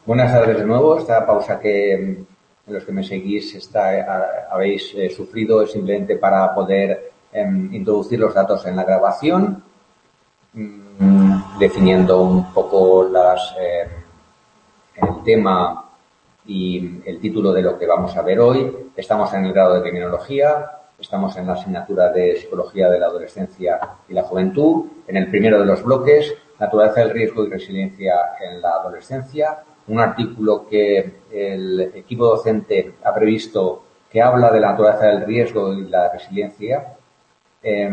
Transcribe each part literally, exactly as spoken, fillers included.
Buenas tardes de nuevo. Esta pausa que los que me seguís está, habéis eh, sufrido es simplemente para poder eh, introducir los datos en la grabación, mmm, definiendo un poco las, eh, el tema y el título de lo que vamos a ver hoy. Estamos en el grado de Criminología, estamos en la asignatura de Psicología de la Adolescencia y la Juventud, en el primero de los bloques, Naturaleza del riesgo y resiliencia en la adolescencia, un artículo que el equipo docente ha previsto que habla de la naturaleza del riesgo y la resiliencia, eh,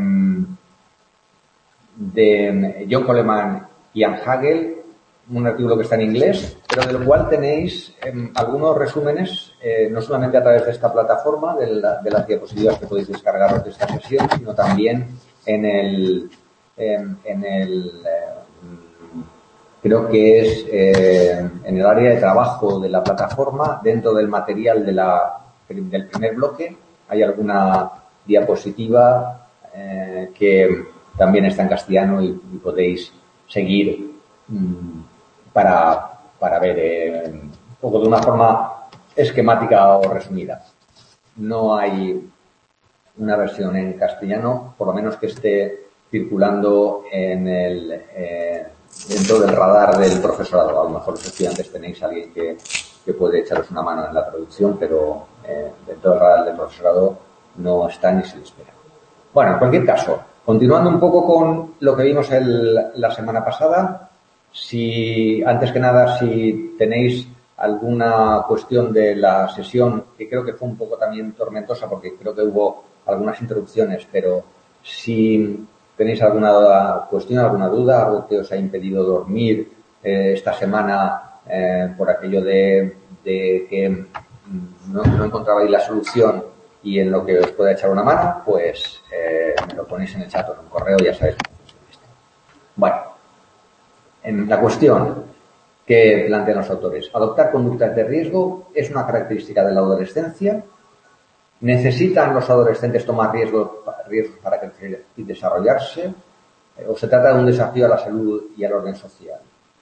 de John Coleman y Ian Hagel, un artículo que está en inglés, pero del cual tenéis eh, algunos resúmenes, eh, no solamente a través de esta plataforma, de, la, de las diapositivas que podéis descargaros de esta sesión, sino también en el, eh, en el eh, creo que es eh, en el área de trabajo de la plataforma, dentro del material de la, del primer bloque, hay alguna diapositiva eh, que también está en castellano y, y podéis seguir mmm, para, para ver eh, un poco de una forma esquemática o resumida. No hay una versión en castellano, por lo menos que esté circulando en el eh, dentro del radar del profesorado. A lo mejor los estudiantes tenéis a alguien que, que puede echaros una mano en la traducción, pero eh, dentro del radar del profesorado no está ni se le espera. Bueno, en cualquier caso, continuando un poco con lo que vimos el, la semana pasada, si antes que nada, si tenéis alguna cuestión de la sesión, que creo que fue un poco también tormentosa porque creo que hubo algunas interrupciones, pero si tenéis alguna cuestión, alguna duda, algo que os ha impedido dormir eh, esta semana eh, por aquello de, de que no, no encontrabais la solución y en lo que os pueda echar una mano, pues eh, me lo ponéis en el chat o en un correo, ya sabéis cómo funciona esto. Bueno, en la cuestión que plantean los autores, adoptar conductas de riesgo es una característica de la adolescencia. ¿Necesitan los adolescentes tomar riesgos, riesgos para crecer y desarrollarse? ¿O se trata de un desafío a la salud y al orden social?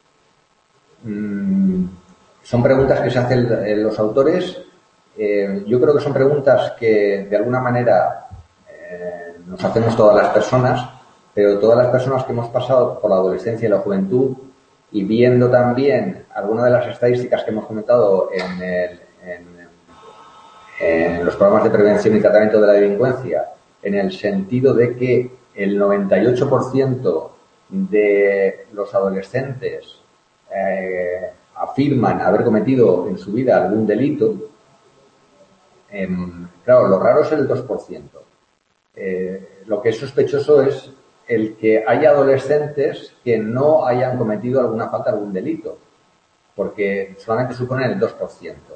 Mm, son preguntas que se hacen los autores. Eh, yo creo que son preguntas que de alguna manera eh, nos hacemos todas las personas, pero todas las personas que hemos pasado por la adolescencia y la juventud y viendo también algunas de las estadísticas que hemos comentado en, el, en en los programas de prevención y tratamiento de la delincuencia, en el sentido de que el noventa y ocho por ciento de los adolescentes eh, afirman haber cometido en su vida algún delito. Eh, claro, lo raro es el dos por ciento. Eh, lo que es sospechoso es el que haya adolescentes que no hayan cometido alguna falta, algún delito, porque solamente suponen el dos por ciento.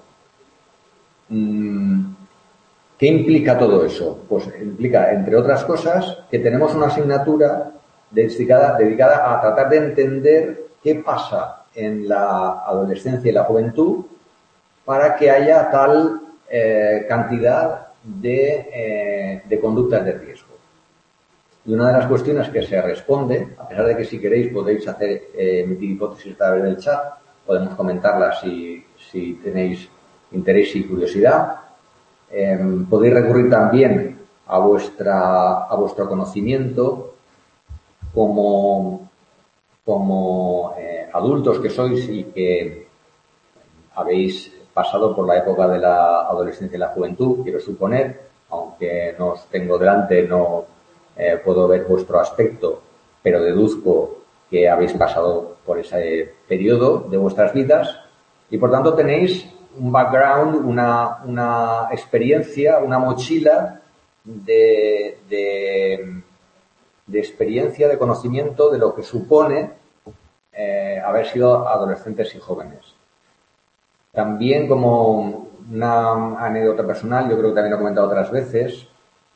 ¿Qué implica todo eso? Pues implica, entre otras cosas, que tenemos una asignatura dedicada, dedicada a tratar de entender qué pasa en la adolescencia y la juventud para que haya tal eh, cantidad de, eh, de conductas de riesgo. Y una de las cuestiones que se responde, a pesar de que si queréis podéis hacer eh, emitir hipótesis a través del chat, podemos comentarlas si, si tenéis interés y curiosidad. Eh, podéis recurrir también a vuestra a vuestro conocimiento como, como eh, adultos que sois y que habéis pasado por la época de la adolescencia y la juventud, quiero suponer, aunque no os tengo delante, no eh, puedo ver vuestro aspecto, pero deduzco que habéis pasado por ese periodo de vuestras vidas y por tanto tenéis un background, una, una experiencia, una mochila de, de, de experiencia, de conocimiento de lo que supone eh, haber sido adolescentes y jóvenes. También como una anécdota personal, yo creo que también lo he comentado otras veces,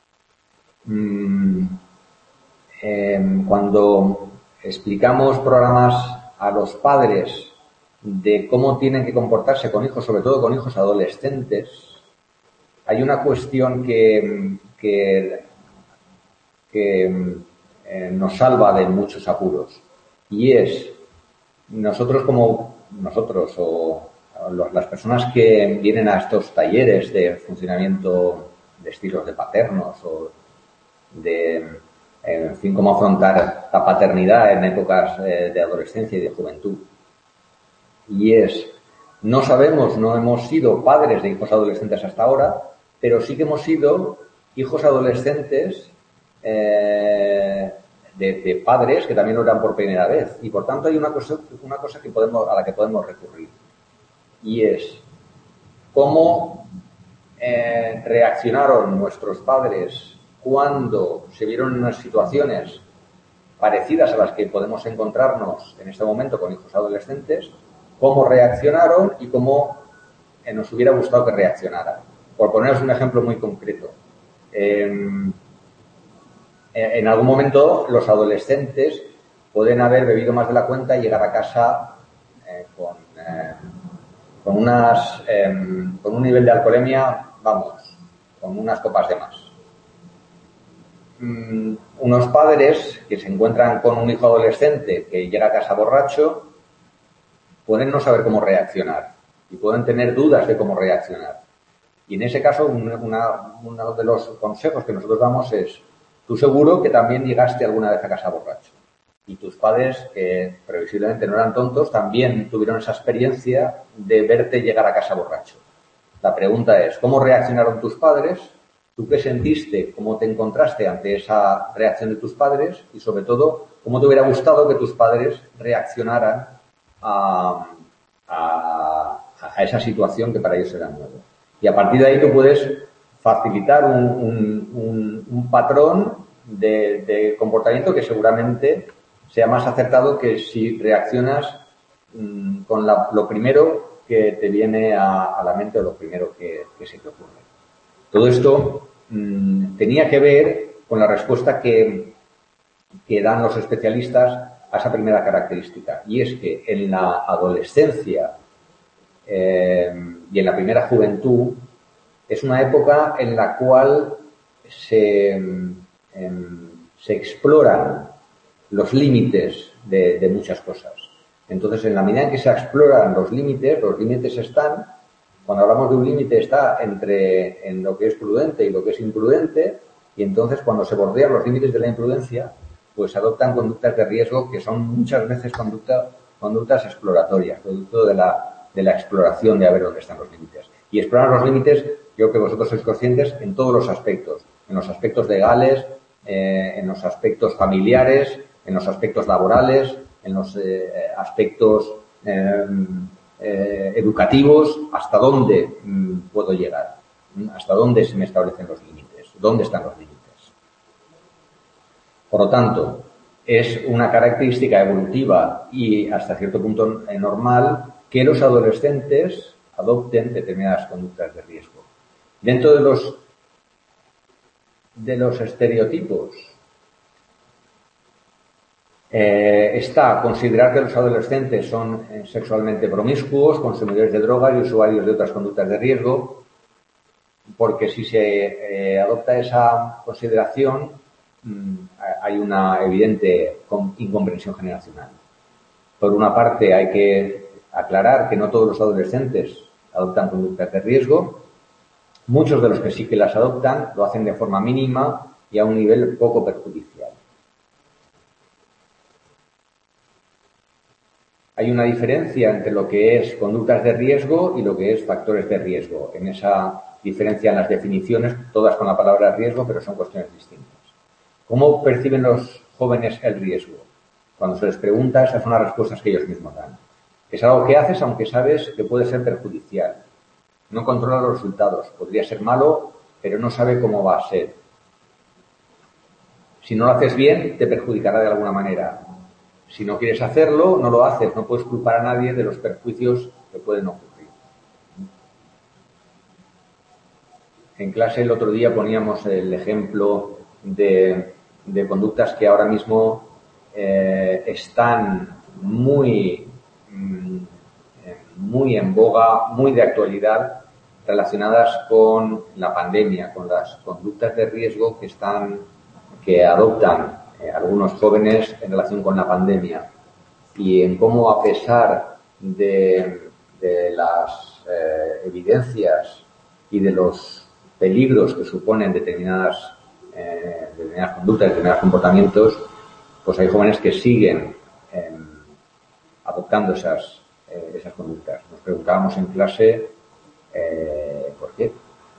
mmm, eh, cuando explicamos programas a los padres de cómo tienen que comportarse con hijos, sobre todo con hijos adolescentes, hay una cuestión que, que, que eh, nos salva de muchos apuros y es nosotros como nosotros o los, las personas que vienen a estos talleres de funcionamiento de estilos de paternos o de, en fin, cómo afrontar la paternidad en épocas eh, de adolescencia y de juventud. Y es, no sabemos, no hemos sido padres de hijos adolescentes hasta ahora, pero sí que hemos sido hijos adolescentes eh, de, de padres que también lo eran por primera vez. Y por tanto hay una cosa, una cosa que podemos, a la que podemos recurrir. Y es cómo eh, reaccionaron nuestros padres cuando se vieron en unas situaciones parecidas a las que podemos encontrarnos en este momento con hijos adolescentes, cómo reaccionaron y cómo eh, nos hubiera gustado que reaccionaran. Por poneros un ejemplo muy concreto. Eh, en algún momento los adolescentes pueden haber bebido más de la cuenta y llegar a casa eh, con, eh, con, unas, eh, con un nivel de alcoholemia, vamos, con unas copas de más. Mm, unos padres que se encuentran con un hijo adolescente que llega a casa borracho pueden no saber cómo reaccionar y pueden tener dudas de cómo reaccionar. Y en ese caso, una, una, uno de los consejos que nosotros damos es: tú seguro que también llegaste alguna vez a casa borracho. Y tus padres, que previsiblemente no eran tontos, también tuvieron esa experiencia de verte llegar a casa borracho. La pregunta es, ¿cómo reaccionaron tus padres? ¿Tú qué sentiste? ¿Cómo te encontraste ante esa reacción de tus padres? Y sobre todo, ¿cómo te hubiera gustado que tus padres reaccionaran a, a, a esa situación que para ellos era nueva? Y a partir de ahí tú puedes facilitar un, un, un, un patrón de, de comportamiento que seguramente sea más acertado que si reaccionas mmm, con la, lo primero que te viene a, a la mente o lo primero que, que se te ocurre. Todo esto mmm, tenía que ver con la respuesta que, que dan los especialistas a esa primera característica. Y es que en la adolescencia eh, y en la primera juventud es una época en la cual se, eh, se exploran los límites de, de muchas cosas. Entonces, en la medida en que se exploran los límites, los límites están, cuando hablamos de un límite, está entre en lo que es prudente y lo que es imprudente, y entonces cuando se bordean los límites de la imprudencia, pues se adoptan conductas de riesgo que son muchas veces conducta, conductas exploratorias, producto de la, de la exploración de a ver dónde están los límites. Y explorar los límites, creo que vosotros sois conscientes en todos los aspectos, en los aspectos legales, eh, en los aspectos familiares, en los aspectos laborales, en los eh, aspectos eh, eh, educativos, hasta dónde mm, puedo llegar, hasta dónde se me establecen los límites, dónde están los límites. Por lo tanto, es una característica evolutiva y hasta cierto punto normal que los adolescentes adopten determinadas conductas de riesgo. Dentro de los de los estereotipos eh, está considerar que los adolescentes son eh, sexualmente promiscuos, consumidores de drogas y usuarios de otras conductas de riesgo, porque si se eh, adopta esa consideración mmm, hay una evidente incomprensión generacional. Por una parte, hay que aclarar que no todos los adolescentes adoptan conductas de riesgo. Muchos de los que sí que las adoptan lo hacen de forma mínima y a un nivel poco perjudicial. Hay una diferencia entre lo que es conductas de riesgo y lo que es factores de riesgo. En esa diferencia en las definiciones, todas con la palabra riesgo, pero son cuestiones distintas. ¿Cómo perciben los jóvenes el riesgo? Cuando se les pregunta, esas son las respuestas que ellos mismos dan. Es algo que haces aunque sabes que puede ser perjudicial. No controla los resultados. Podría ser malo, pero no sabe cómo va a ser. Si no lo haces bien, te perjudicará de alguna manera. Si no quieres hacerlo, no lo haces. No puedes culpar a nadie de los perjuicios que pueden ocurrir. En clase el otro día poníamos el ejemplo de, de conductas que ahora mismo eh, están muy, muy en boga, muy de actualidad, relacionadas con la pandemia, con las conductas de riesgo que están, que adoptan eh, algunos jóvenes en relación con la pandemia y en cómo, a pesar de, de las eh, evidencias y de los peligros que suponen determinadas, eh, determinadas conductas, determinados comportamientos, pues hay jóvenes que siguen eh, adoptando esas, eh, esas conductas. Nos preguntábamos en clase eh, ¿por qué?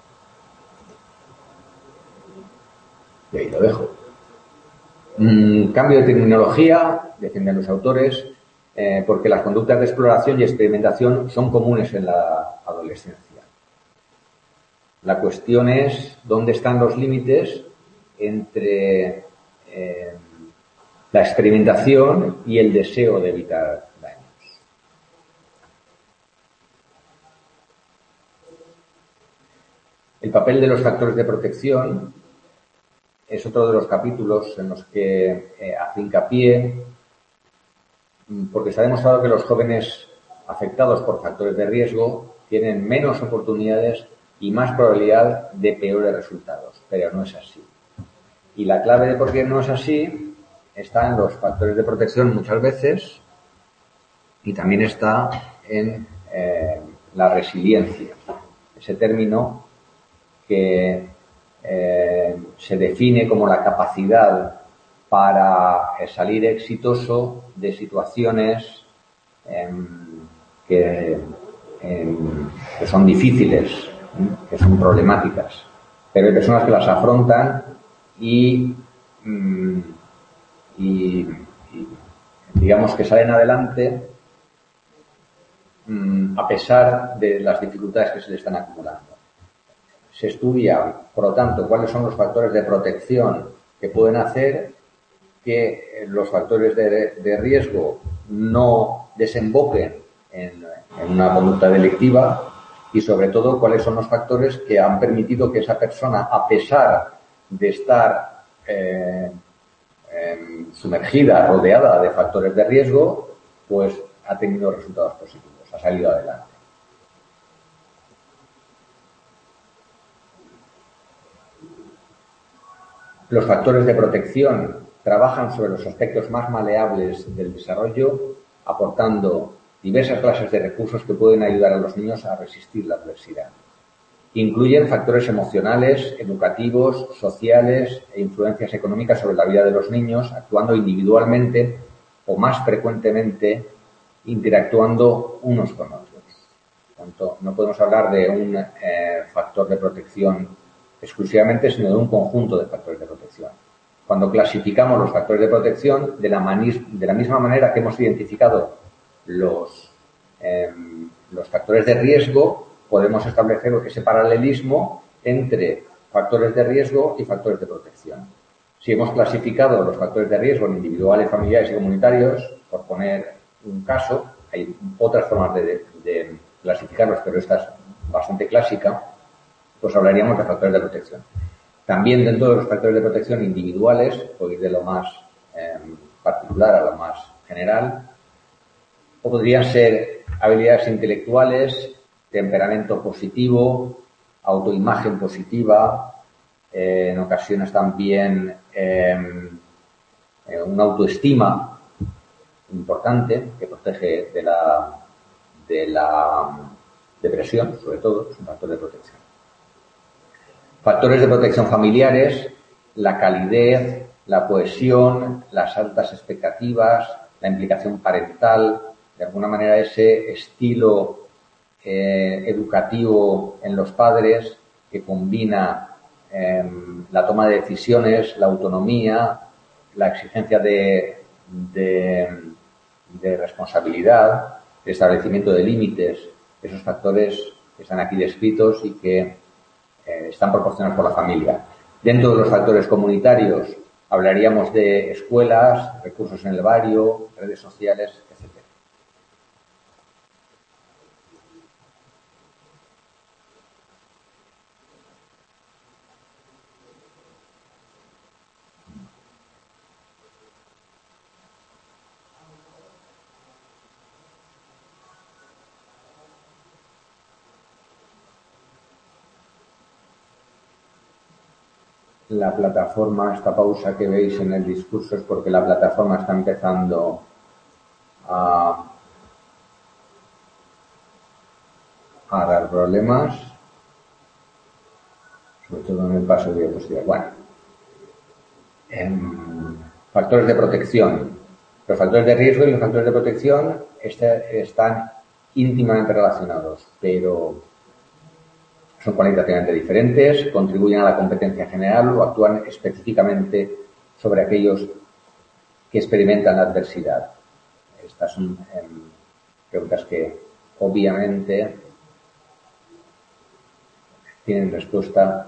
Y ahí lo dejo. Mm, cambio de terminología, defienden los autores, eh, porque las conductas de exploración y experimentación son comunes en la adolescencia. La cuestión es dónde están los límites entre eh, la experimentación y el deseo de evitar daños. El papel de los factores de protección es otro de los capítulos en los que eh, hace hincapié, porque se ha demostrado que los jóvenes afectados por factores de riesgo tienen menos oportunidades y más probabilidad de peores resultados, pero no es así. Y la clave de por qué no es así está en los factores de protección muchas veces y también está en eh, la resiliencia, ese término que eh, se define como la capacidad para salir exitoso de situaciones eh, que, eh, que son difíciles, que son problemáticas, pero hay personas que las afrontan y, y, y digamos que salen adelante a pesar de las dificultades que se le están acumulando. Se estudia, por lo tanto, cuáles son los factores de protección que pueden hacer que los factores de, de riesgo no desemboquen en, en una conducta delictiva y, sobre todo, cuáles son los factores que han permitido que esa persona, a pesar de estar eh, eh, sumergida, rodeada de factores de riesgo, pues ha tenido resultados positivos, ha salido adelante. Los factores de protección trabajan sobre los aspectos más maleables del desarrollo, aportando diversas clases de recursos que pueden ayudar a los niños a resistir la adversidad. Incluyen factores emocionales, educativos, sociales e influencias económicas sobre la vida de los niños, actuando individualmente o más frecuentemente interactuando unos con otros. Por tanto, no podemos hablar de un eh, factor de protección exclusivamente, sino de un conjunto de factores de protección. Cuando clasificamos los factores de protección, de la, de la misma manera que hemos identificado los, eh, los factores de riesgo, podemos establecer ese paralelismo entre factores de riesgo y factores de protección. Si hemos clasificado los factores de riesgo en individuales, familiares y comunitarios, por poner un caso, hay otras formas de, de, de clasificarlos, pero esta es bastante clásica, pues hablaríamos de factores de protección. También dentro de los factores de protección individuales, puedo ir de lo más eh, particular a lo más general, o podrían ser habilidades intelectuales, temperamento positivo, autoimagen positiva, eh, en ocasiones también eh, una autoestima importante que protege de la, de la depresión, sobre todo, es un factor de protección. Factores de protección familiares, la calidez, la cohesión, las altas expectativas, la implicación parental, de alguna manera ese estilo eh, educativo en los padres que combina eh, la toma de decisiones, la autonomía, la exigencia de, de, de responsabilidad, el establecimiento de límites, esos factores que están aquí descritos y que eh, están proporcionados por la familia. Dentro de los factores comunitarios hablaríamos de escuelas, recursos en el barrio, redes sociales, etcétera. La plataforma, esta pausa que veis en el discurso es porque la plataforma está empezando a, Ahora, problemas, sobre todo en el paso de diapositivas. Bueno, em, factores de protección. Los factores de riesgo y los factores de protección este, están íntimamente relacionados, pero son cualitativamente diferentes, contribuyen a la competencia general o actúan específicamente sobre aquellos que experimentan la adversidad. Estas son eh, preguntas que obviamente tienen respuesta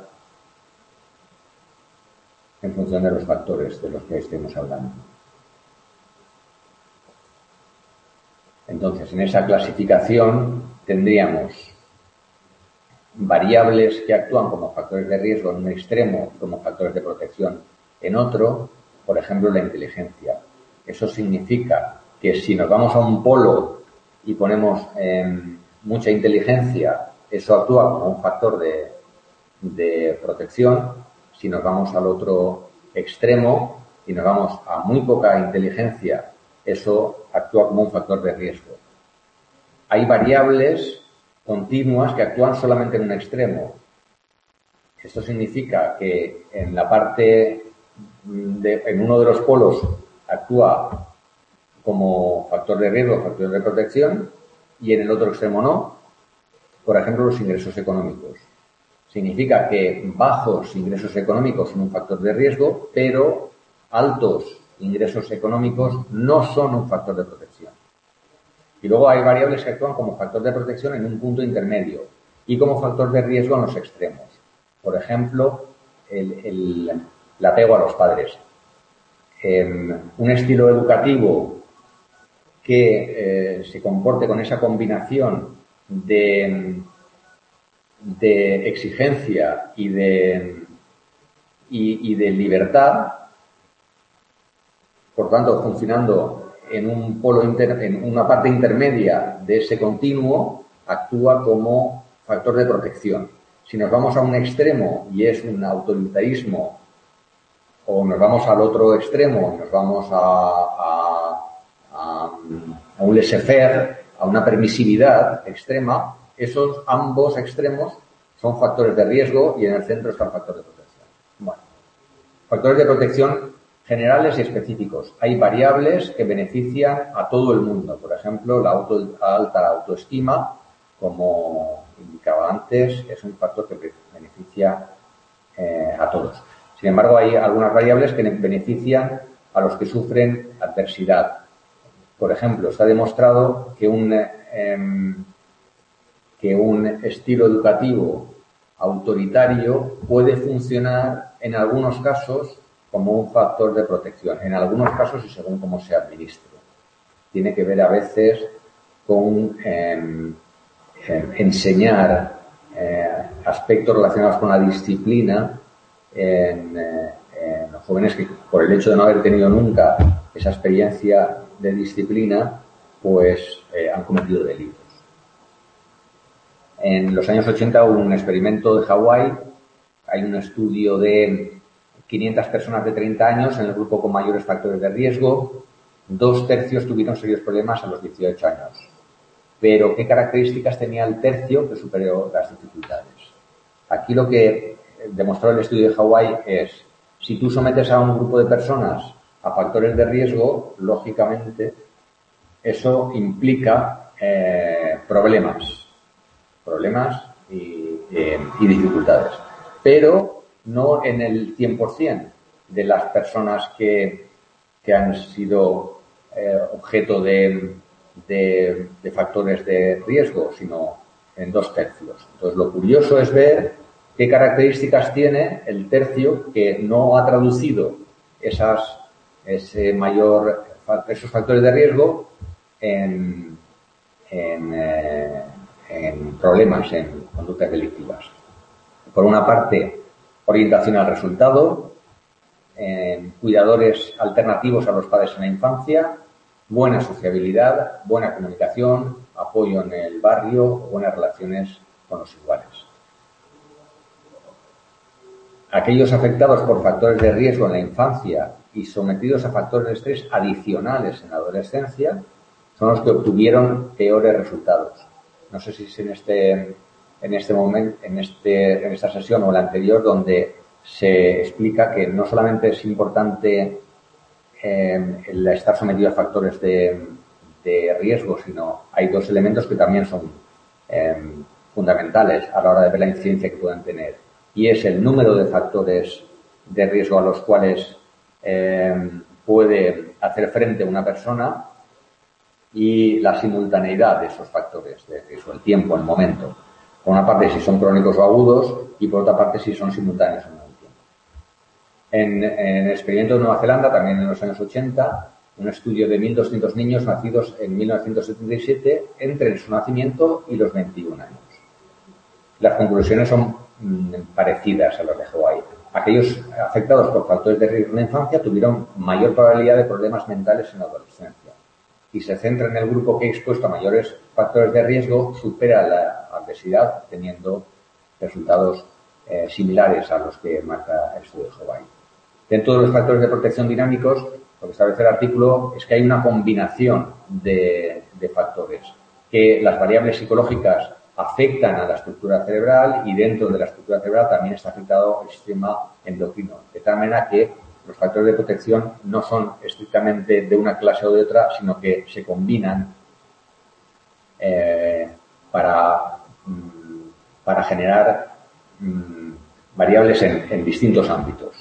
en función de los factores de los que estemos hablando. Entonces, en esa clasificación tendríamos variables que actúan como factores de riesgo en un extremo y como factores de protección en otro, por ejemplo, la inteligencia. Eso significa que si nos vamos a un polo y ponemos eh, mucha inteligencia, eso actúa como un factor de, de protección. Si nos vamos al otro extremo y nos vamos a muy poca inteligencia, eso actúa como un factor de riesgo. Hay variables continuas que actúan solamente en un extremo. Esto significa que en la parte de, en uno de los polos actúa como factor de riesgo, factor de protección, y en el otro extremo no. Por ejemplo, los ingresos económicos. Significa que bajos ingresos económicos son un factor de riesgo, pero altos ingresos económicos no son un factor de protección. Y luego hay variables que actúan como factor de protección en un punto intermedio y como factor de riesgo en los extremos. Por ejemplo, el, el, el apego a los padres. Eh, un estilo educativo que eh, se comporte con esa combinación de, de exigencia y de, y, y de libertad, por tanto, funcionando en un polo inter, en una parte intermedia de ese continuo, actúa como factor de protección. Si nos vamos a un extremo y es un autoritarismo, o nos vamos al otro extremo y nos vamos a, a, a, a un laissez-faire, a una permisividad extrema, esos ambos extremos son factores de riesgo y en el centro está el factor de protección. Bueno, factores de protección generales y específicos. Hay variables que benefician a todo el mundo. Por ejemplo, la auto, alta autoestima, como indicaba antes, es un factor que beneficia eh, a todos. Sin embargo, hay algunas variables que benefician a los que sufren adversidad. Por ejemplo, está demostrado que un, eh, que un estilo educativo autoritario puede funcionar en algunos casos como un factor de protección, en algunos casos y según cómo se administre. Tiene que ver a veces con eh, eh, enseñar eh, aspectos relacionados con la disciplina en, eh, en los jóvenes que, por el hecho de no haber tenido nunca esa experiencia de disciplina, pues eh, han cometido delitos. En los años ochenta hubo un experimento de Hawái. Hay un estudio de quinientas personas de treinta años en el grupo con mayores factores de riesgo. Dos tercios tuvieron serios problemas a los dieciocho años. Pero, ¿qué características tenía el tercio que superó las dificultades? Aquí lo que demostró el estudio de Hawái es, si tú sometes a un grupo de personas a factores de riesgo, lógicamente, eso implica eh, problemas. Problemas y, eh, y dificultades. Pero no en el cien por ciento de las personas que, que han sido eh, objeto de, de, de factores de riesgo, sino en dos tercios. Entonces, lo curioso es ver qué características tiene el tercio que no ha traducido esas, ese mayor, esos factores de riesgo en, en, eh, en problemas, en conductas delictivas. Por una parte, orientación al resultado, eh, cuidadores alternativos a los padres en la infancia, buena sociabilidad, buena comunicación, apoyo en el barrio, buenas relaciones con los iguales. Aquellos afectados por factores de riesgo en la infancia y sometidos a factores de estrés adicionales en la adolescencia son los que obtuvieron peores resultados. no sé si es en este, en este momento, en este, en esta sesión o la anterior, donde se explica que no solamente es importante eh, el estar sometido a factores de, de riesgo, sino hay dos elementos que también son eh, fundamentales a la hora de ver la incidencia que pueden tener. Y es el número de factores de riesgo a los cuales eh, puede hacer frente una persona y la simultaneidad de esos factores de riesgo, el tiempo, el momento. Por una parte, si son crónicos o agudos, y por otra parte, si son simultáneos o no. En, en el experimento de Nueva Zelanda, también en los años ochenta, un estudio de mil doscientos niños nacidos en mil novecientos setenta y siete entre su nacimiento y los veintiún años. Las conclusiones son mmm, parecidas a las de Hawaii. Aquellos afectados por factores de riesgo en la infancia tuvieron mayor probabilidad de problemas mentales en la adolescencia. Y se centra en el grupo que ha expuesto a mayores factores de riesgo, supera la adversidad teniendo resultados eh, similares a los que marca el estudio de Hawaii. Dentro de los factores de protección dinámicos, lo que establece el artículo es que hay una combinación de, de factores, que las variables psicológicas afectan a la estructura cerebral y dentro de la estructura cerebral también está afectado el sistema endocrino, de tal manera que los factores de protección no son estrictamente de una clase o de otra, sino que se combinan eh, para, para generar mmm, variables en, en distintos ámbitos.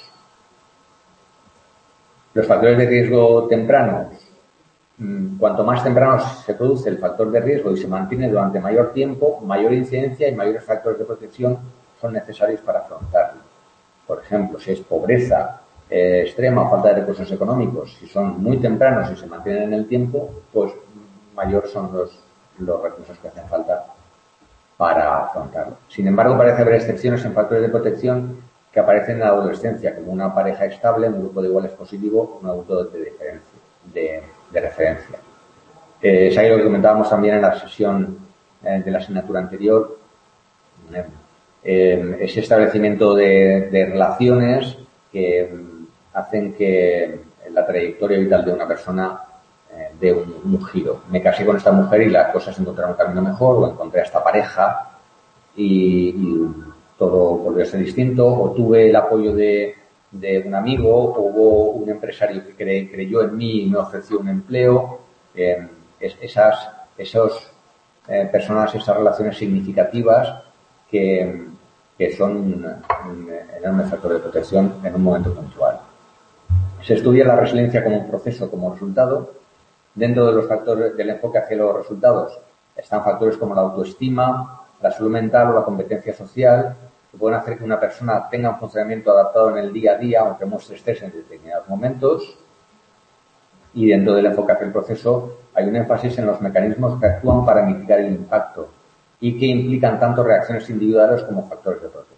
Los factores de riesgo tempranos, cuanto más temprano se produce el factor de riesgo y se mantiene durante mayor tiempo, mayor incidencia y mayores factores de protección son necesarios para afrontarlo. Por ejemplo, si es pobreza eh, extrema o falta de recursos económicos, si son muy tempranos y se mantienen en el tiempo, pues mayores son los, los recursos que hacen falta para afrontarlo. Sin embargo, parece haber excepciones en factores de protección que aparecen en la adolescencia, como una pareja estable, un grupo de iguales positivo, un adulto de, diferencia, de, de referencia. Eh, es ahí lo que comentábamos también en la sesión eh, de la asignatura anterior, eh, eh, ese establecimiento de, de relaciones que eh, hacen que la trayectoria vital de una persona eh, dé un, un giro. Me casé con esta mujer y las cosas encontraron un camino mejor, o encontré a esta pareja y, y todo volvió a ser distinto, o tuve el apoyo de, de un amigo, o hubo un empresario que cre, creyó en mí y me ofreció un empleo. Eh, es, esas esos, eh, personas, esas relaciones significativas que, que son un, un enorme factor de protección en un momento puntual. Se estudia la resiliencia como un proceso, como resultado. Dentro de los factores del enfoque hacia los resultados están factores como la autoestima, la salud mental o la competencia social, que pueden hacer que una persona tenga un funcionamiento adaptado en el día a día, aunque muestre estrés en determinados momentos. Y dentro del enfoque hacia el proceso hay un énfasis en los mecanismos que actúan para mitigar el impacto y que implican tanto reacciones individuales como factores de protección.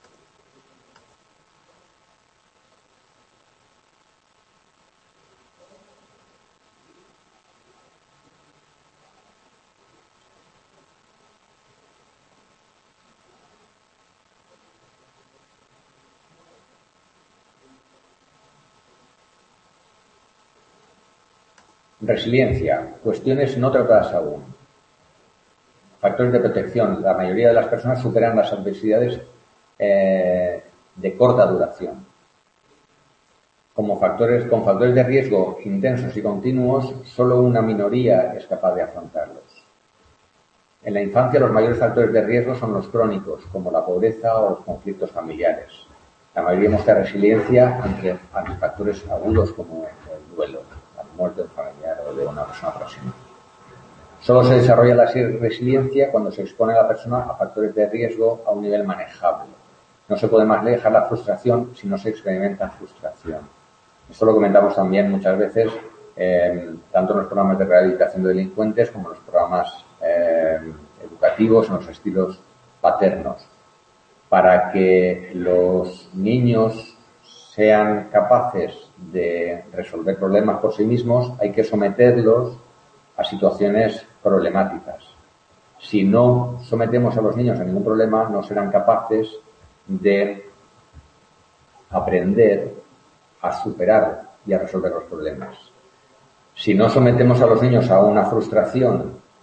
Resiliencia. Cuestiones no tratadas aún. Factores de protección. La mayoría de las personas superan las adversidades eh, de corta duración. Como factores, con factores de riesgo intensos y continuos, solo una minoría es capaz de afrontarlos. En la infancia, los mayores factores de riesgo son los crónicos, como la pobreza o los conflictos familiares. La mayoría muestra resiliencia ante, ante factores agudos como el duelo, la muerte de un familiar o de una persona próxima. Solo se desarrolla la resiliencia cuando se expone a la persona a factores de riesgo a un nivel manejable. No se puede manejar la frustración si no se experimenta frustración. Esto lo comentamos también muchas veces, eh, tanto en los programas de rehabilitación de delincuentes como en los programas eh, educativos, en los estilos paternos. Para que los niños sean capaces de resolver problemas por sí mismos, hay que someterlos a situaciones problemáticas. Si no sometemos a los niños a ningún problema, no serán capaces de aprender a superar y a resolver los problemas. Si no sometemos a los niños a una frustración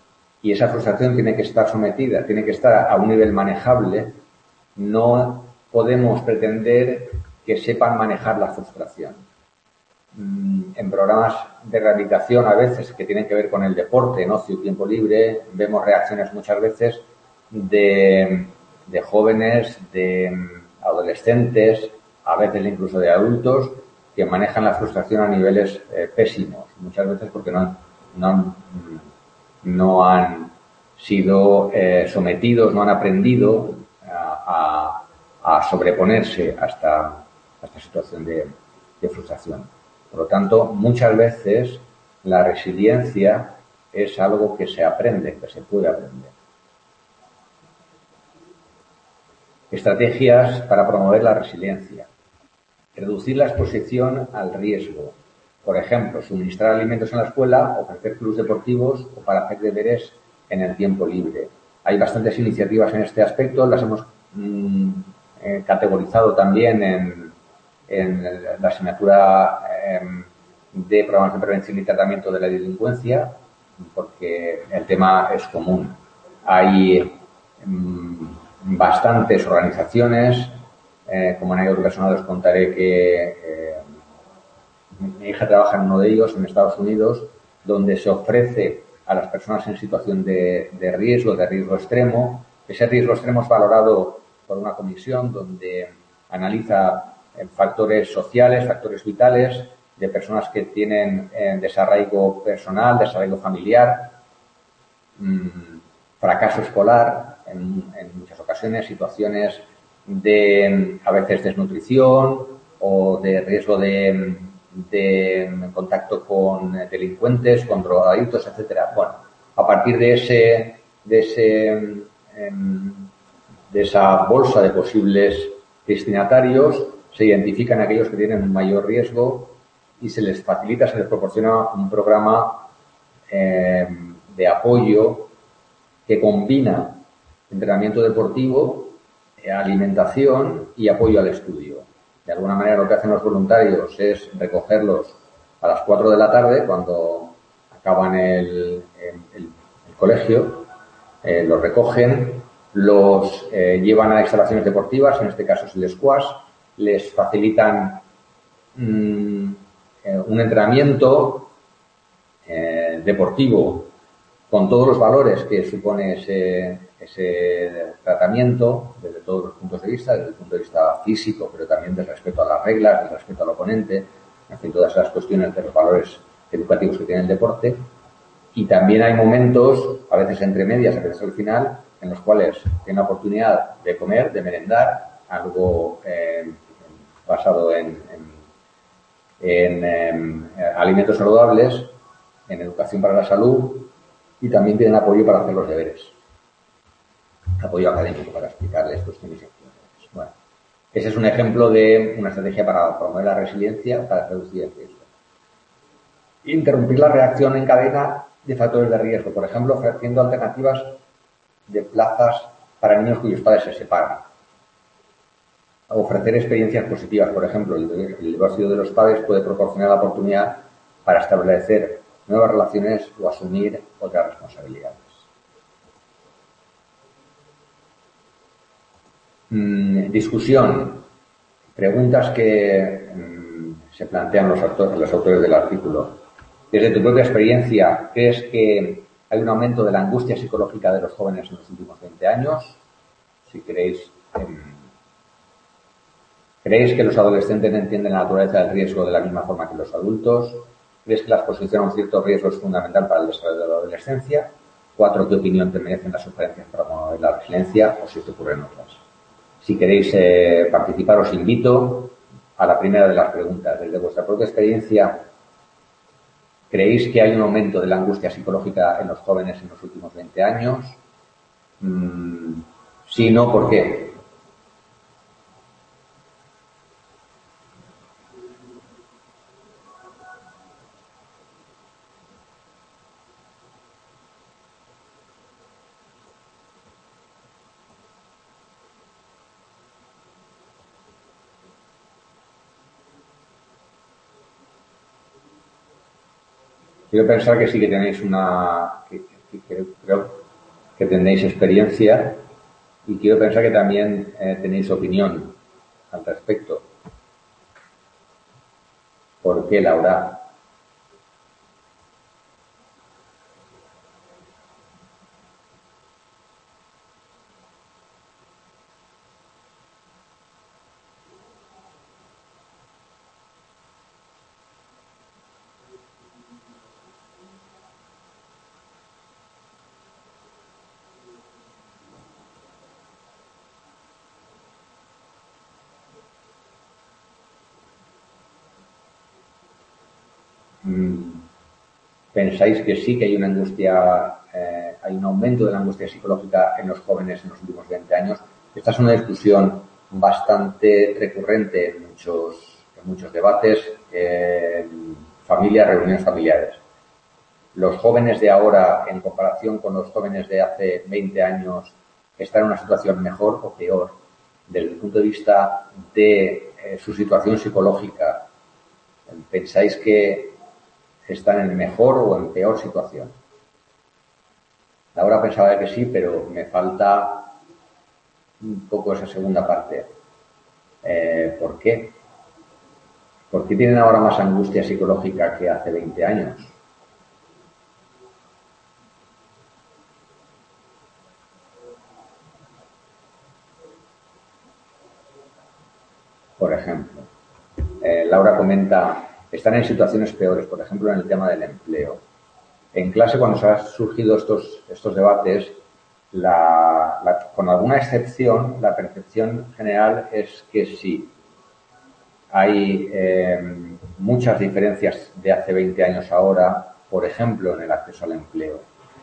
y esa frustración tiene que estar sometida, tiene que estar a un nivel manejable. No podemos pretender que sepan manejar la frustración. En programas de rehabilitación, a veces, que tienen que ver con el deporte, en ocio y tiempo libre, vemos reacciones muchas veces de, de jóvenes, de adolescentes, a veces incluso de adultos, que manejan la frustración a niveles eh, pésimos, muchas veces porque no han, no han, no han sido eh, sometidos, no han aprendido a, a, a sobreponerse a esta, a esta situación de, de frustración. Por lo tanto, muchas veces la resiliencia es algo que se aprende, que se puede aprender. Estrategias para promover la resiliencia. Reducir la exposición al riesgo. Por ejemplo, suministrar alimentos en la escuela, ofrecer clubes deportivos o para hacer deberes en el tiempo libre. Hay bastantes iniciativas en este aspecto, las hemos mmm, eh, categorizado también en, en la asignatura eh, de programas de prevención y tratamiento de la delincuencia, porque el tema es común. Hay mmm, bastantes organizaciones, eh, como anécdota personal os contaré que eh, mi hija trabaja en uno de ellos en Estados Unidos, donde se ofrece a las personas en situación de, de riesgo, de riesgo extremo. Ese riesgo extremo es valorado por una comisión donde analiza eh, factores sociales, factores vitales de personas que tienen eh, desarraigo personal, desarraigo familiar, mmm, fracaso escolar, en, en muchas ocasiones, situaciones de, a veces, desnutrición o de riesgo de, de contacto con delincuentes, con drogadictos, etcétera. Bueno, a partir de ese, de ese, de esa bolsa de posibles destinatarios, se identifican aquellos que tienen un mayor riesgo y se les facilita, se les proporciona un programa eh, de apoyo que combina entrenamiento deportivo, alimentación y apoyo al estudio. De alguna manera lo que hacen los voluntarios es recogerlos a las cuatro de la tarde cuando acaban el, el, el, el colegio, eh, los recogen, los eh, llevan a instalaciones deportivas, en este caso es el squash, les facilitan mmm, eh, un entrenamiento eh, deportivo con todos los valores que supone ese, ese tratamiento desde todos los puntos de vista, desde el punto de vista físico, pero también del respeto a las reglas, del respeto al oponente, en fin, todas esas cuestiones de los valores educativos que tiene el deporte. Y también hay momentos, a veces entre medias, a veces al final, en los cuales tienen la oportunidad de comer, de merendar, algo eh, basado en, en, en eh, alimentos saludables, en educación para la salud, y también tienen apoyo para hacer los deberes. Apoyo académico para explicarles cuestiones y actividades. Bueno, ese es un ejemplo de una estrategia para promover la resiliencia, para reducir el riesgo. Interrumpir la reacción en cadena de factores de riesgo, por ejemplo, ofreciendo alternativas de plazas para niños cuyos padres se separan. Ofrecer experiencias positivas, por ejemplo, el divorcio de los padres puede proporcionar la oportunidad para establecer nuevas relaciones o asumir otras responsabilidades. Mm, discusión. Preguntas que mm, se plantean los autores, los autores del artículo. Desde tu propia experiencia, ¿crees que hay un aumento de la angustia psicológica de los jóvenes en los últimos veinte años? Si queréis, eh, ¿creéis que los adolescentes entienden la naturaleza del riesgo de la misma forma que los adultos? ¿Crees que la exposición a un cierto riesgo es fundamental para el desarrollo de la adolescencia? Cuatro, ¿qué opinión te merecen las sugerencias para promover la resiliencia? O si te ocurren otras. Si queréis eh, participar, os invito a la primera de las preguntas. Desde vuestra propia experiencia, ¿creéis que hay un aumento de la angustia psicológica en los jóvenes en los últimos veinte años? Mm, si no, ¿por qué? Quiero pensar que sí que tenéis una, que, que creo, creo que tenéis experiencia y quiero pensar que también eh, tenéis opinión al respecto. ¿Por qué, Laura? ¿Pensáis que sí, que hay una angustia, eh, hay un aumento de la angustia psicológica en los jóvenes en los últimos veinte años? Esta es una discusión bastante recurrente en muchos, en muchos debates, en familias, reuniones familiares. Los jóvenes de ahora, en comparación con los jóvenes de hace veinte años, están en una situación mejor o peor desde el punto de vista de eh, su situación psicológica. ¿Pensáis que están en mejor o en peor situación? Ahora pensaba que sí, pero me falta un poco esa segunda parte. Eh, ¿Por qué? ¿Por qué tienen ahora más angustia psicológica que hace veinte años? Por ejemplo, eh, Laura comenta, están en situaciones peores, por ejemplo, en el tema del empleo. En clase, cuando se han surgido estos, estos debates, la, la, con alguna excepción, la percepción general es que sí. Hay eh, muchas diferencias de hace veinte años ahora, por ejemplo, en el acceso al empleo,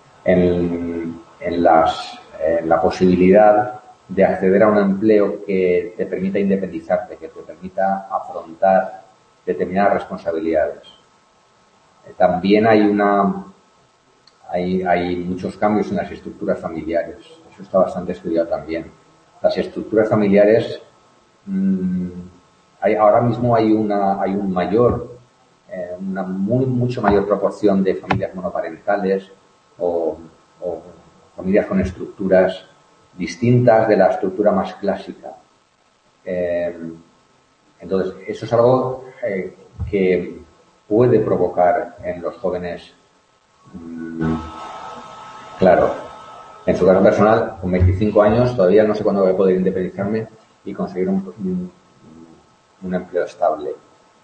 en, en, las, en la posibilidad de acceder a un empleo que te permita independizarte, que te permita afrontar determinadas responsabilidades. También hay una hay, hay muchos cambios en las estructuras familiares. Eso está bastante estudiado también. Las estructuras familiares, mmm, hay, ahora mismo hay una hay un mayor, eh, una muy mucho mayor proporción de familias monoparentales o, o familias con estructuras distintas de la estructura más clásica. Eh, entonces, eso es algo eh, que puede provocar en los jóvenes, mmm, claro, en su caso personal, con veinticinco años, todavía no sé cuándo voy a poder independizarme y conseguir un, un, un empleo estable.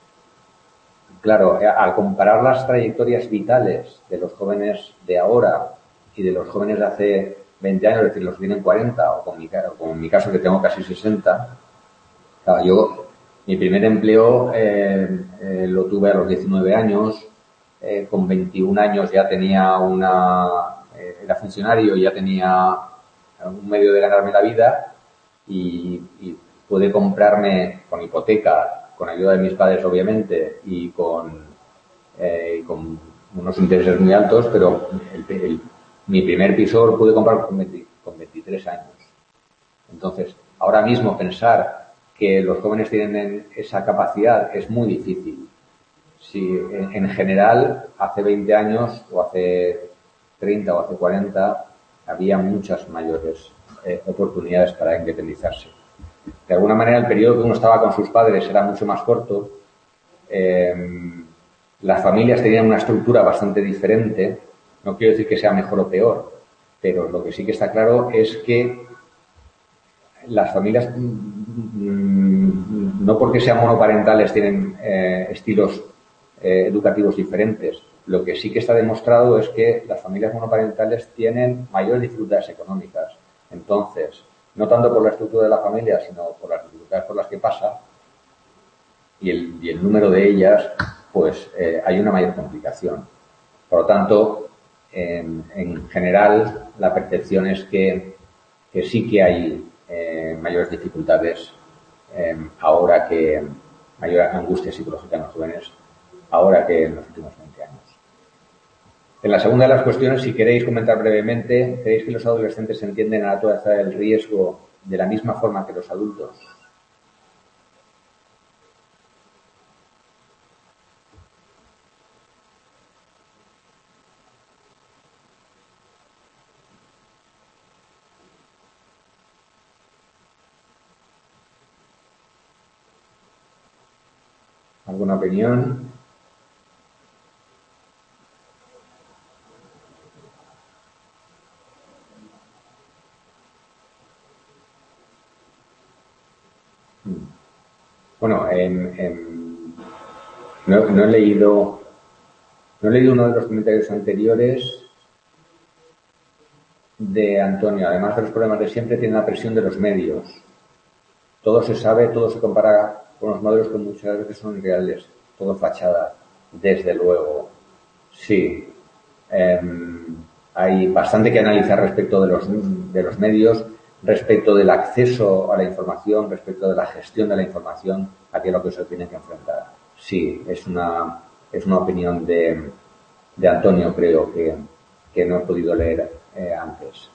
Claro, al comparar las trayectorias vitales de los jóvenes de ahora y de los jóvenes de hace veinte años, es decir, los que tienen cuarenta, o con mi, como en mi caso que tengo casi sesenta, claro, yo, mi primer empleo eh, eh, lo tuve a los diecinueve años, eh, con veintiún años ya tenía una, eh, era funcionario y ya tenía un medio de ganarme la vida y, y pude comprarme con hipoteca, con ayuda de mis padres obviamente y con, eh, con unos intereses muy altos, pero el, el, mi primer piso lo pude comprar con, veinte, con veintitrés años. Entonces, ahora mismo pensar que los jóvenes tienen esa capacidad es muy difícil. Si en, en general hace veinte años o hace treinta o hace cuarenta había muchas mayores eh, oportunidades para independizarse. De alguna manera el periodo que uno estaba con sus padres era mucho más corto, eh, las familias tenían una estructura bastante diferente, no quiero decir que sea mejor o peor, pero lo que sí que está claro es que las familias, no porque sean monoparentales, tienen eh, estilos eh, educativos diferentes. Lo que sí que está demostrado es que las familias monoparentales tienen mayores dificultades económicas. Entonces, no tanto por la estructura de la familia, sino por las dificultades por las que pasa y el, y el número de ellas, pues eh, hay una mayor complicación. Por lo tanto, en, en general, la percepción es que, que sí que hay eh, mayores dificultades eh, ahora que, mayor angustia psicológica en los jóvenes, ahora que en los últimos veinte años. En la segunda de las cuestiones, si queréis comentar brevemente, ¿creéis que los adolescentes entienden a la naturaleza del riesgo de la misma forma que los adultos? ¿Alguna opinión? Bueno, en, en, no, no he leído no he leído uno de los comentarios anteriores de Antonio. Además de los problemas de siempre, tiene la presión de los medios. Todo se sabe, todo se compara con los modelos que muchas veces son irreales. Todo fachada, desde luego. Sí. Eh, hay bastante que analizar respecto de los, de los medios, respecto del acceso a la información, respecto de la gestión de la información, aquí es lo que se tiene que enfrentar. Sí, es una, es una opinión de, de Antonio, creo, que, que no he podido leer eh, antes.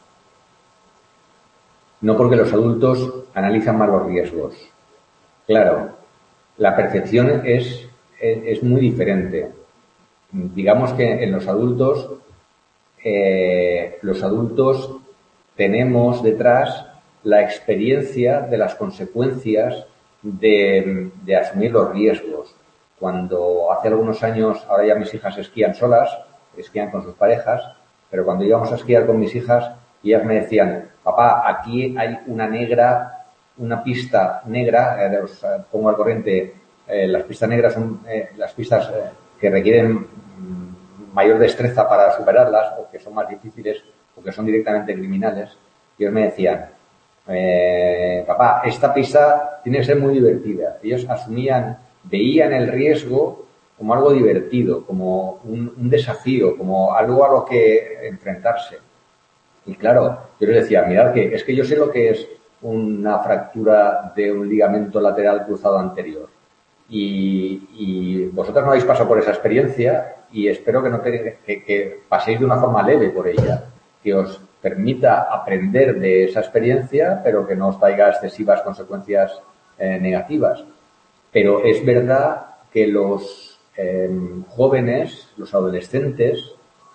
No porque los adultos analizan mal los riesgos. Claro, la percepción es, es, es muy diferente. Digamos que en los adultos, eh, los adultos tenemos detrás la experiencia de las consecuencias de, de asumir los riesgos. Cuando hace algunos años, ahora ya mis hijas esquían solas, esquían con sus parejas, pero cuando íbamos a esquiar con mis hijas, ellas me decían, papá, aquí hay una negra, una pista negra, eh, os pongo al corriente, eh, las pistas negras son eh, las pistas eh, que requieren mm, mayor destreza para superarlas, o que son más difíciles, o que son directamente criminales. Y ellos me decían, eh, papá, esta pista tiene que ser muy divertida. Ellos asumían, veían el riesgo como algo divertido, como un, un desafío, como algo a lo que enfrentarse. Y claro, yo les decía, mirad que es que yo sé lo que es una fractura de un ligamento lateral cruzado anterior. Y, y vosotros no habéis pasado por esa experiencia y espero que, no te, que, que paséis de una forma leve por ella, que os permita aprender de esa experiencia, pero que no os traiga excesivas consecuencias eh, negativas. Pero es verdad que los eh, jóvenes, los adolescentes,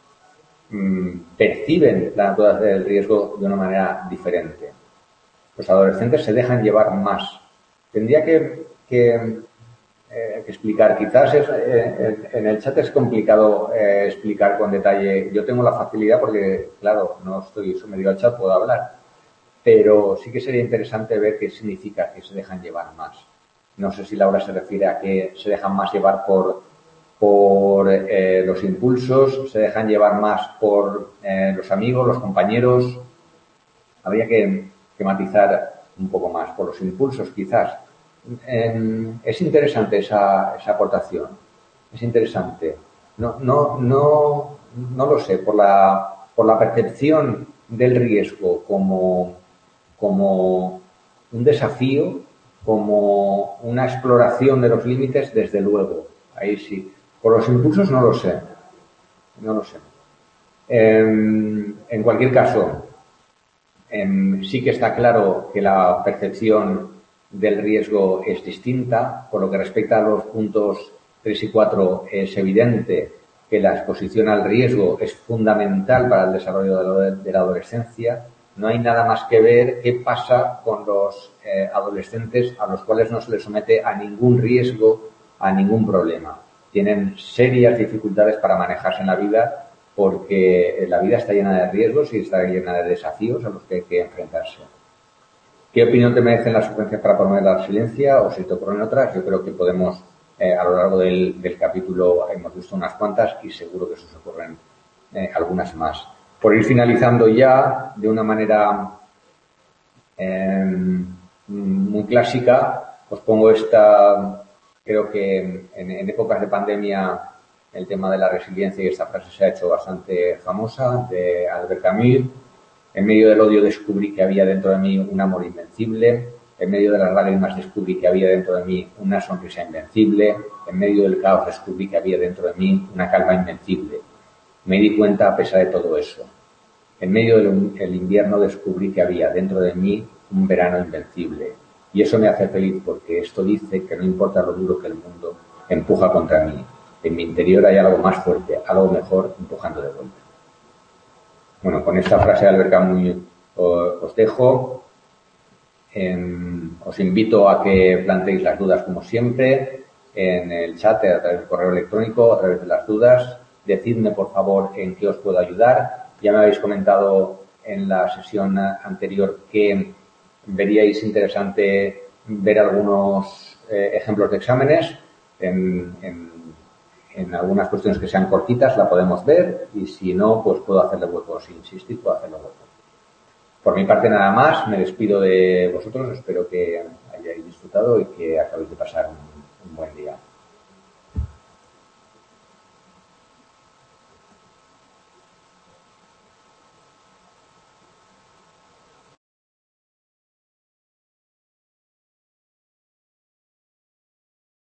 perciben la naturaleza del riesgo de una manera diferente. Los adolescentes se dejan llevar más. Tendría que, que, eh, que explicar, quizás es, eh, en el chat es complicado eh, explicar con detalle. Yo tengo la facilidad porque, claro, no estoy sometido al chat, puedo hablar, pero sí que sería interesante ver qué significa que se dejan llevar más. No sé si Laura se refiere a que se dejan más llevar por por eh, los impulsos, se dejan llevar más por eh, los amigos, los compañeros. Habría que, que matizar un poco más por los impulsos, quizás. Eh, es interesante esa, esa aportación. Es interesante. No, no, no, no lo sé. Por la, por la percepción del riesgo como, como un desafío, como una exploración de los límites, desde luego. Ahí sí. Por los impulsos no lo sé, no lo sé. Eh, en cualquier caso, eh, sí que está claro que la percepción del riesgo es distinta. Por lo que respecta a los puntos tres y cuatro, es evidente que la exposición al riesgo es fundamental para el desarrollo de la adolescencia. No hay nada más que ver qué pasa con los eh, adolescentes a los cuales no se les somete a ningún riesgo, a ningún problema. Tienen serias dificultades para manejarse en la vida porque la vida está llena de riesgos y está llena de desafíos a los que hay que enfrentarse. ¿Qué opinión te merecen las sugerencias para promover la resiliencia o si te ocurren otras? Yo creo que podemos, eh, a lo largo del, del capítulo hemos visto unas cuantas y seguro que se os ocurren eh, algunas más. Por ir finalizando ya de una manera eh, muy clásica, os pongo esta. Creo que en, en épocas de pandemia el tema de la resiliencia y esta frase se ha hecho bastante famosa, de Albert Camus. En medio del odio descubrí que había dentro de mí un amor invencible. En medio de las lágrimas descubrí que había dentro de mí una sonrisa invencible. En medio del caos descubrí que había dentro de mí una calma invencible. Me di cuenta a pesar de todo eso. En medio del invierno descubrí que había dentro de mí un verano invencible. Y eso me hace feliz porque esto dice que no importa lo duro que el mundo empuja contra mí. En mi interior hay algo más fuerte, algo mejor empujando de vuelta. Bueno, con esta frase de Albert Camus os dejo. Eh, os invito a que planteéis las dudas como siempre. en el chat, a través del correo electrónico, a través de las dudas. Decidme, por favor, en qué os puedo ayudar. Ya me habéis comentado en la sesión anterior que veríais interesante ver algunos eh, ejemplos de exámenes. En, en, en algunas cuestiones que sean cortitas la podemos ver y si no, pues puedo hacerle hueco. Si insistís, puedo hacerle hueco. Por mi parte nada más, me despido de vosotros. Espero que hayáis disfrutado y que acabéis de pasar un, un buen día.